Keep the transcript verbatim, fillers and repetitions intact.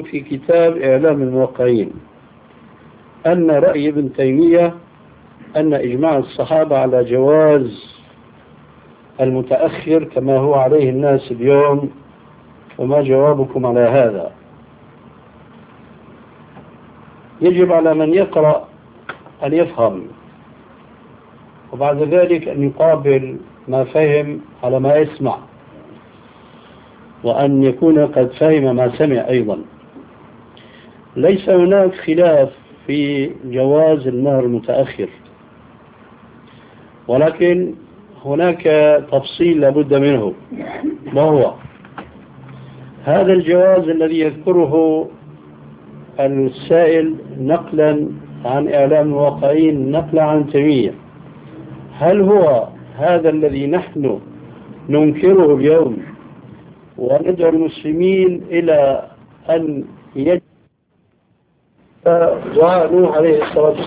في كتاب إعلام الموقعين أن رأي ابن تيمية أن إجماع الصحابة على جواز المتأخر كما هو عليه الناس اليوم، وما جوابكم على هذا؟ يجب على من يقرأ أن يفهم، وبعد ذلك أن يقابل ما فهم على ما يسمع، وأن يكون قد فهم ما سمع أيضا. ليس هناك خلاف في جواز المهر المتأخر، ولكن هناك تفصيل لابد منه، وهو هذا الجواز الذي يذكره السائل نقلا عن إعلام الواقعين نقلا عن تيمية، هل هو هذا الذي نحن ننكره اليوم وندعو المسلمين إلى أن يجب دعاء نوح عليه الصلاة والسلام